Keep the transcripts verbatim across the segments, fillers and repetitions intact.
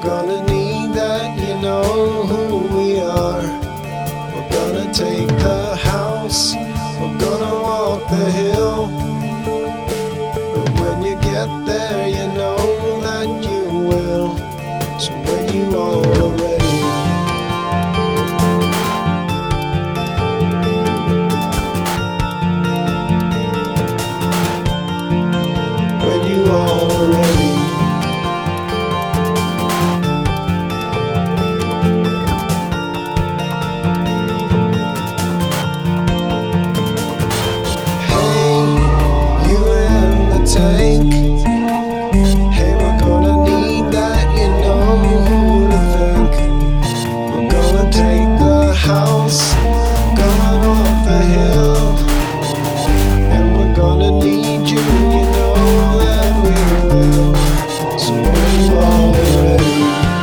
gonna need that, you know who we are. We're gonna take the house, we're gonna walk the hill. And when you get there, you know that you will. So when you all are ready, when you all are ready, tank. Hey, we're gonna need that, you know who to thank. We're gonna take the house, going off the hill. And we're gonna need you, you know that we will. So when you all are ready,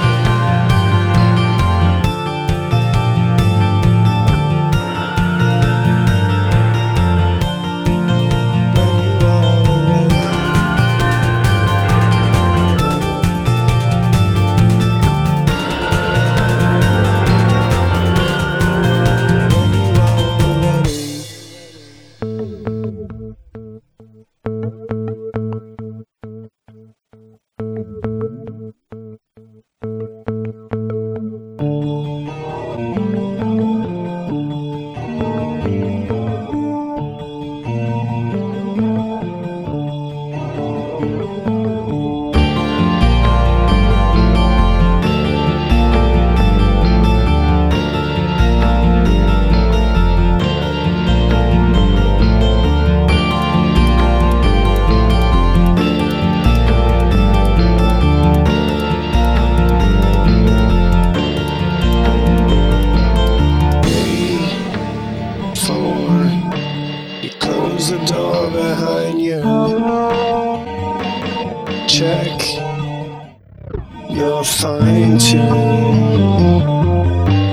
close the door behind you. Check, you're fine too.